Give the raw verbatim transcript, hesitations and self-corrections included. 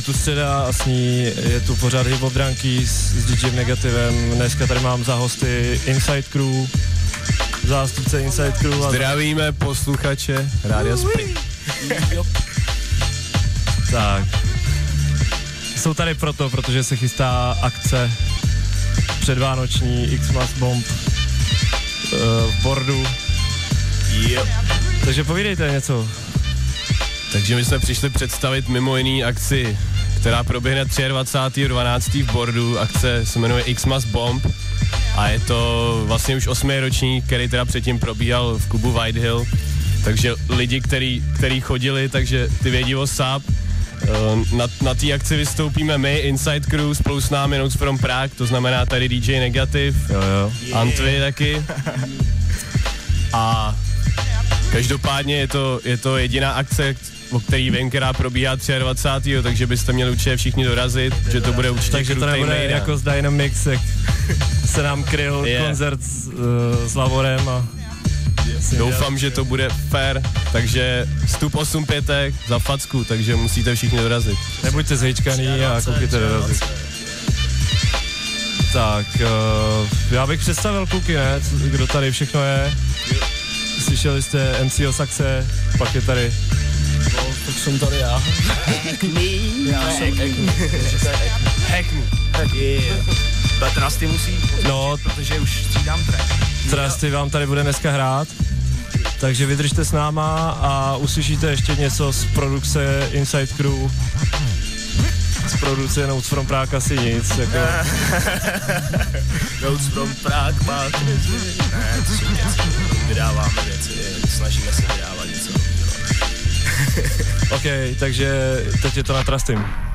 tu středa a s ní je tu pořád Hip Hop Drunkies s D J Negativem. Dneska tady mám za hosty Inside Crew, zástupce Inside Crew. A zdravíme posluchače Rádia Spring. Tak. Jsou tady proto, protože se chystá akce předvánoční X-Mas Bomb uh, v Bordu. Yep. Takže povídejte něco. Takže my jsme přišli představit mimo jiný akci, která proběhne dvacátého třetího dvanáctého v Bordu. Akce se jmenuje X-Mas Bomb a je to vlastně už osmý ročník, který teda předtím probíhal v klubu White Hill. Takže lidi, který, který chodili, takže ty vědí o S A P. Na, na té akci vystoupíme my, Inside Crew, spolu s námi Notes from Prague, to znamená tady D J Negativ, jo, jo. Antvi taky. A každopádně je to, je to jediná akce, o který vím, která probíhá dvacátého třetího takže byste měli určitě všichni dorazit, že to bude určitě takže to nebude mejda. Jako z Dynamix, jak se nám kryl yeah. koncert s, uh, s Lavorem a doufám, že to bude fair, takže vstup osm pětek za facku, takže musíte všichni dorazit. Nebuďte zhejčkaný a koukejte dorazit. Tak, uh, já bych představil kluky, ne? Kdo tady všechno je? Slyšeli jste M C O Saxe, pak je tady. No, tak jsem tady já. Hack me. Hack me. Hack me. Trusty musí, no, protože už střídám track. Trusty vám tady bude dneska hrát, takže vydržte s náma a uslyšíte ještě něco z produkce Inside Crew. Z produkce Notes from Prague asi nic, jako. Notes from Prague má věci. Ne, to jsou věci. Vydáváme věci, snažíme se vydávat něco. OK, takže teď je to na Trustym.